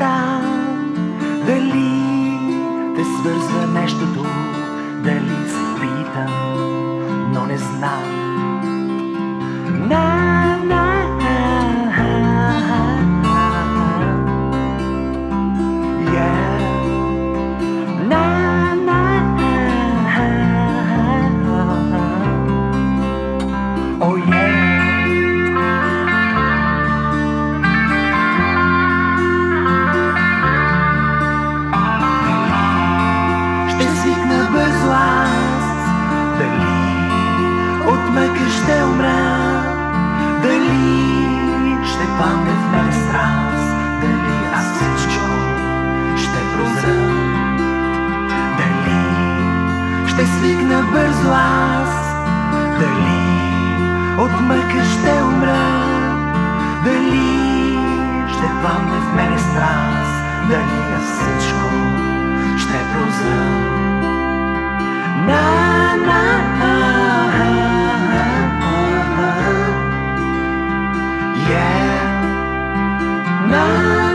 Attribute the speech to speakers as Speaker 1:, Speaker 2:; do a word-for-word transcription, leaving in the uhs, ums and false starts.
Speaker 1: там. Дали те свързва нещото, дали се питам, но не знам. На, на, мъка ще умра, дали ще падне в мене страст, дали аз всичко ще прозра, дали ще свикна бързо аз, дали от мъка ще умра, дали ще падне в мене страст, дали аз всичко ще прозра. На, на, Yeah, no.